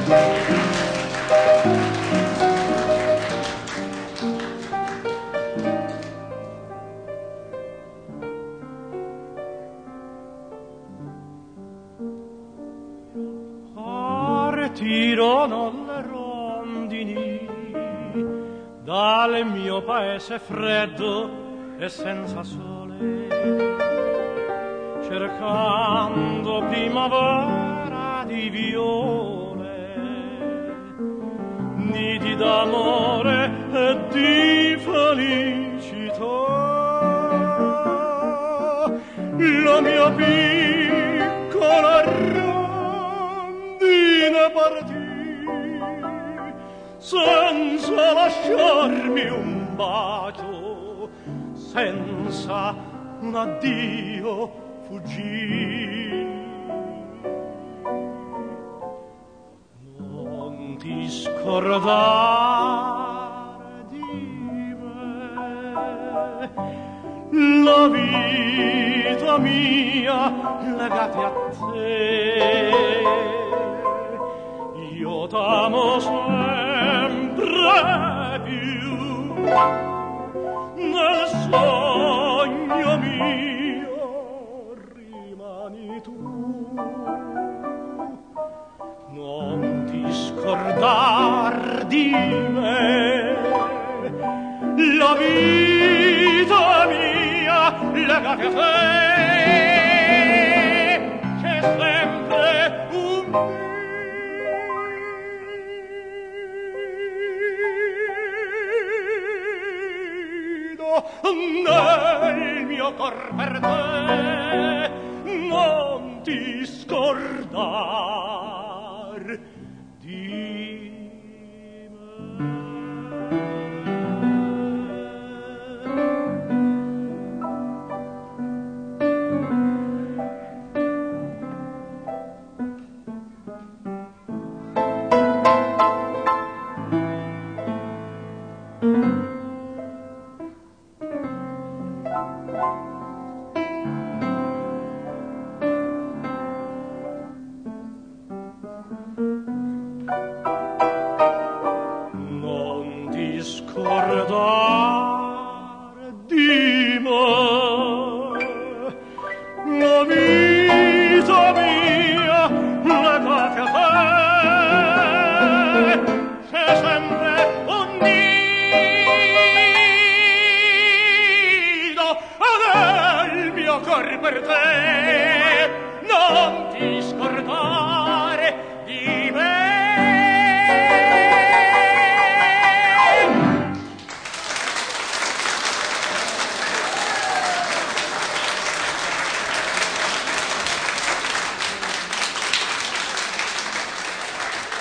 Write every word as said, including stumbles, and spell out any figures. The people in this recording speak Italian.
Partirono le rondini dal mio paese freddo e senza sole, cercando primavera di viole, nidi d'amore e di felicità. La mia piccola rondine partì senza lasciarmi un bacio, senza un addio fuggì. Non ti scordare di me, la vita mia legata a te. Io t'amo sempre più, nel sogno mio rimani tu. Non ti scordar di me, la vita mia legata a te, c'è sempre un nel mio cor per te. Non ti scordar di me.